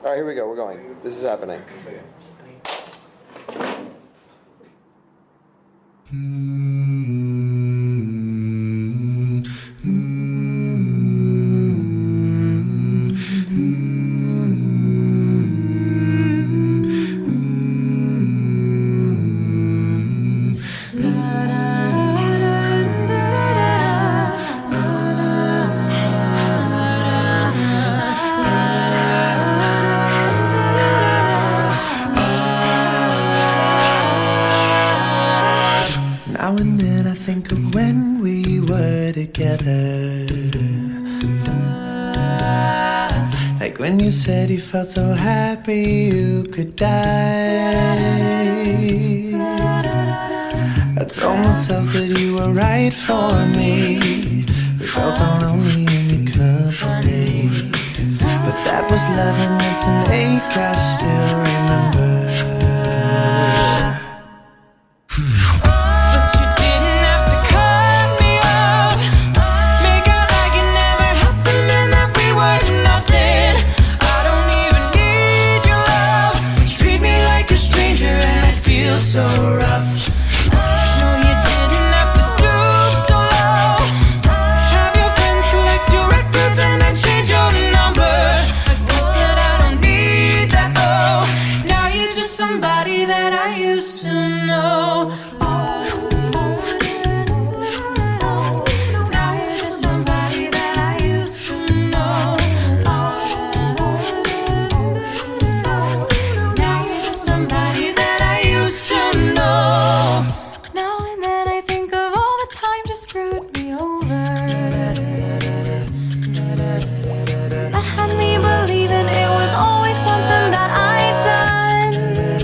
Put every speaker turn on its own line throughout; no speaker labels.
All right, here we go. We're going. This is happening.
Now and then I think of when we were together, like when you said you felt so happy you could die. I told myself that you were right for me. We felt so lonely in your company, but that was love and it's an ache I still remember. So rough. No, you didn't have to stoop so low. Have your friends collect your records and then change your number. I guess that I don't need that though. Now you're just somebody that I used to know. Now you're just somebody that I used to know. Now you're just somebody that I used to know. Now and then I think of all the times you screwed me over, that had me believing it was always something that I'd done.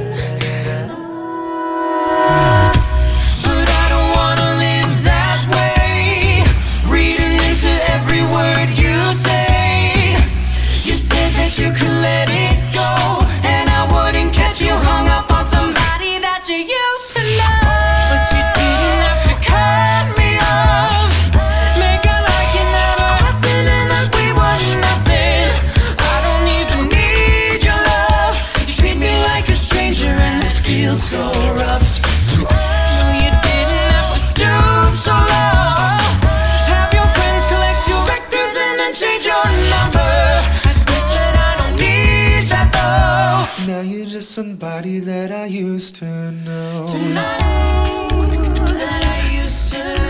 But I don't wanna live that way, reading into every word you say. You said that you could let it go, and I wouldn't catch you hung up on somebody that you used to know. But you didn't have to cut me off, make it like it never happened and that we were nothing. I don't even need your love. You treat me like a stranger and it feels so rough. No, you didn't have to stoop so low. Have your friends collect your records and then change your number. I guess that I don't need that though. Now you're just somebody that I used to know. That I used to know.